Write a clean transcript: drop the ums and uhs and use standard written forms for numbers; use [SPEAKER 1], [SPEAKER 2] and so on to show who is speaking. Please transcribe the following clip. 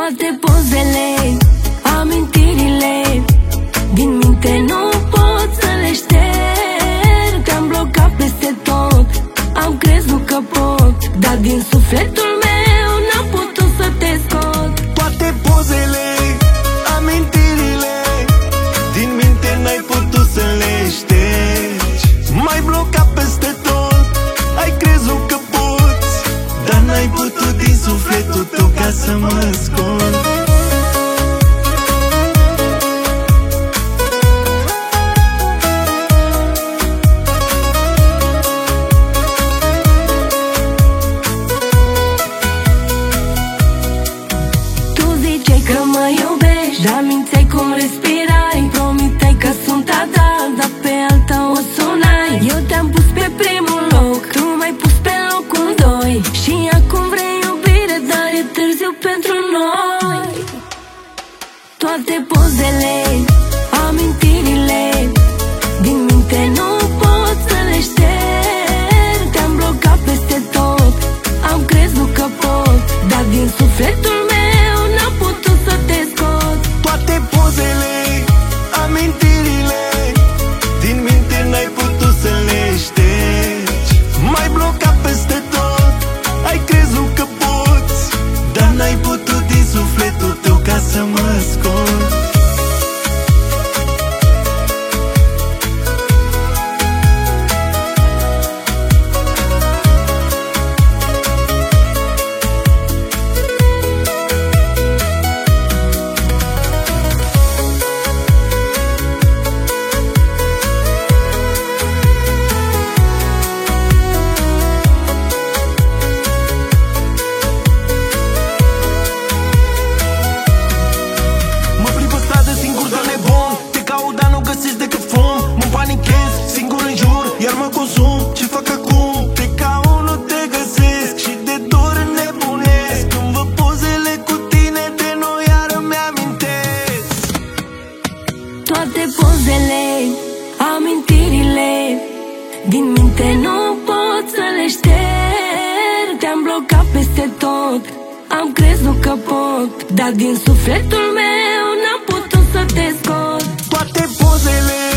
[SPEAKER 1] Toate pozele, amintirile din minte nu pot să le șterg. Te-am blocat peste tot, am crezut că pot, dar din sufletul meu n-am putut să te scot.
[SPEAKER 2] Toate pozele, amintirile din minte n-ai putut să le ștergi. M-ai blocat peste tot, ai crezut că poți, dar n-ai putut din sufletul tău ca să mă scot.
[SPEAKER 1] Că mă iubești, dar mințeai cum respirai. Promiteai că sunt a ta, dar pe alta o sunai. Eu te-am pus pe primul loc, tu m-ai pus pe locul doi. Și acum vrei iubire, dar e târziu pentru noi. Toate pozele, amintirile din minte nu pot să le șterg. Te-am blocat peste tot, am crezut că pot, dar din sufletul meu n-am putut să te scot.
[SPEAKER 2] Toate pozele, amintirile din minte n-ai putut să le ștergi. M-ai blocat peste tot, ai crezut că poți, dar n-ai putut din sufletul tău ca să mă scot. Singur în jur, iar mă consum. Ce fac acum? Te caut, nu te găsesc și de dor nebunesc. Când văd pozele cu tine, de noi iar îmi amintesc.
[SPEAKER 1] Toate pozele, amintirile din minte nu pot să le șterg. Te-am blocat peste tot, am crezut că pot, dar din sufletul meu n-am putut să te scot.
[SPEAKER 2] Toate pozele,